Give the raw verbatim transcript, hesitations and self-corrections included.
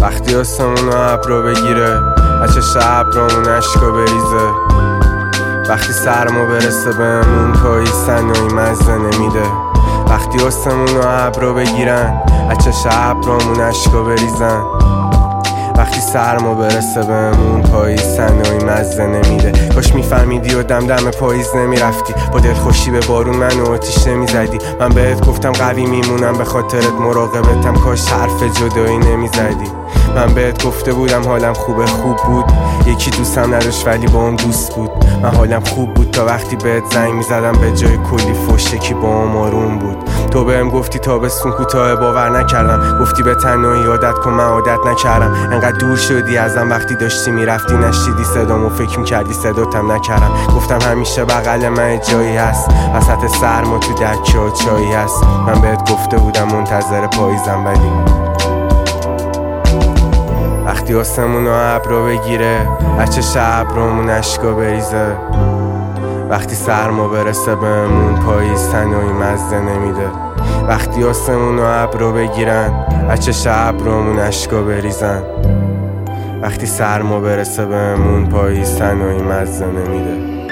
وقتی آسمون و ابرو بگیره بچه شب رامون عشقا بریزه، وقتی سرما برسه بهمون پاییز تنهایی مزه نمیده. وقتی آسمون و ابرو بگیرن بچه شب رامون عشقا بریزن، وقتی سرما برسه بهمون پاییز تنهایی مزه نمیده. کاش میفهمیدی و دم دم پاییز نمیرفتی، با دلخوشی به بارون منو آتیش نمیزدی. من بهت گفتم قوی میمونم به خاطرت، مراقبتم، کاش حرف جدایی نمیزدی. من بهت گفته بودم حالم خوبه، خوب بود. یکی دوستم نداشت ولی با اون دوست بود. من حالم خوب بود تا وقتی بهت زنگ میزدم به جای کلی فوش یکی با هم آروم بود. تو بهم گفتی تابستون کوتاه، باور نکردم. گفتی به تنهایی عادت کن، من عادت نکردم. انقدر دور شدی ازم وقتی داشتی میرفتی، نشیدی صدامو فکر میکردی صداتم نکردم. گفتم همیشه بغل من جایی هست، وسط سرما تو دکه ها چایی هست. من بهت گفته بودم منتظر پاییزم، ولی وقتی آسمون و ابرو بگیره بچه شب رامون عشقا بریزه، وقتی سرما برسه بهمون پاییز تنهایی مزه نمیده. وقتی آسمون و ابرو بگیرن بچه شب رامون عشقا بریزن، وقتی سرما برسه بهمون پاییز تنهایی مزه نمیده.